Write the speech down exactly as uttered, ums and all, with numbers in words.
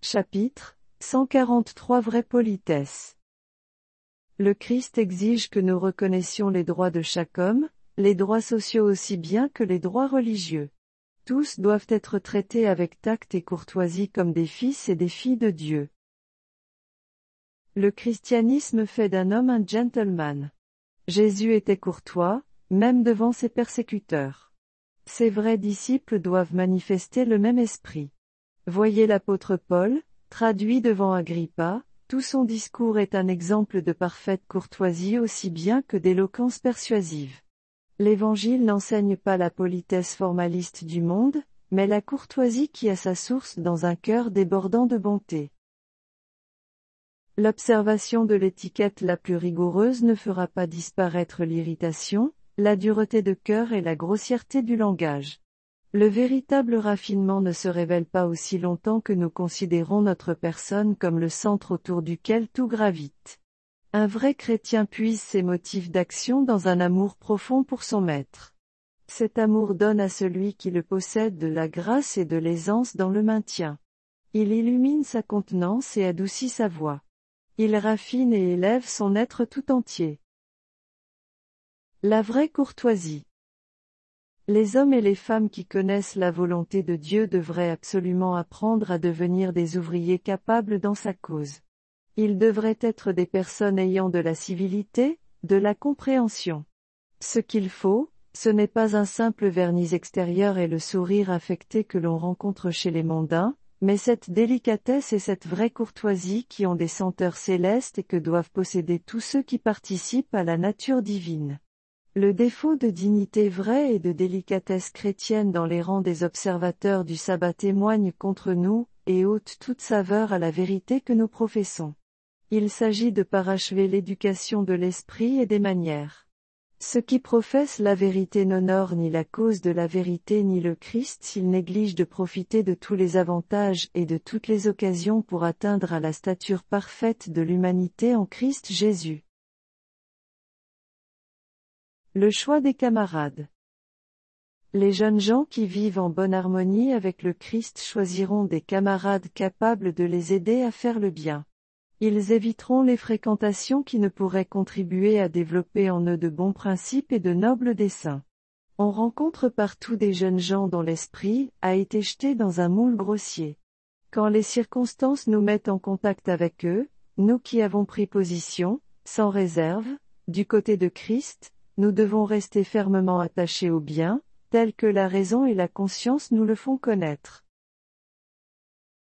Chapitre cent quarante-trois Vraie politesse. Le Christ exige que nous reconnaissions les droits de chaque homme, les droits sociaux aussi bien que les droits religieux. Tous doivent être traités avec tact et courtoisie comme des fils et des filles de Dieu. Le christianisme fait d'un homme un gentleman. Jésus était courtois, même devant ses persécuteurs. Ses vrais disciples doivent manifester le même esprit. Voyez l'apôtre Paul, traduit devant Agrippa, tout son discours est un exemple de parfaite courtoisie aussi bien que d'éloquence persuasive. L'Évangile n'enseigne pas la politesse formaliste du monde, mais la courtoisie qui a sa source dans un cœur débordant de bonté. L'observation de l'étiquette la plus rigoureuse ne fera pas disparaître l'irritation, la dureté de cœur et la grossièreté du langage. Le véritable raffinement ne se révèle pas aussi longtemps que nous considérons notre personne comme le centre autour duquel tout gravite. Un vrai chrétien puise ses motifs d'action dans un amour profond pour son maître. Cet amour donne à celui qui le possède de la grâce et de l'aisance dans le maintien. Il illumine sa contenance et adoucit sa voix. Il raffine et élève son être tout entier. La vraie courtoisie. Les hommes et les femmes qui connaissent la volonté de Dieu devraient absolument apprendre à devenir des ouvriers capables dans sa cause. Ils devraient être des personnes ayant de la civilité, de la compréhension. Ce qu'il faut, ce n'est pas un simple vernis extérieur et le sourire affecté que l'on rencontre chez les mondains, mais cette délicatesse et cette vraie courtoisie qui ont des senteurs célestes et que doivent posséder tous ceux qui participent à la nature divine. Le défaut de dignité vraie et de délicatesse chrétienne dans les rangs des observateurs du sabbat témoigne contre nous, et ôte toute saveur à la vérité que nous professons. Il s'agit de parachever l'éducation de l'esprit et des manières. Ceux qui professent la vérité n'honorent ni la cause de la vérité ni le Christ s'ils négligent de profiter de tous les avantages et de toutes les occasions pour atteindre à la stature parfaite de l'humanité en Christ Jésus. Le choix des camarades. Les jeunes gens qui vivent en bonne harmonie avec le Christ choisiront des camarades capables de les aider à faire le bien. Ils éviteront les fréquentations qui ne pourraient contribuer à développer en eux de bons principes et de nobles desseins. On rencontre partout des jeunes gens dont l'esprit a été jeté dans un moule grossier. Quand les circonstances nous mettent en contact avec eux, nous qui avons pris position, sans réserve, du côté de Christ, nous devons rester fermement attachés au bien, tel que la raison et la conscience nous le font connaître.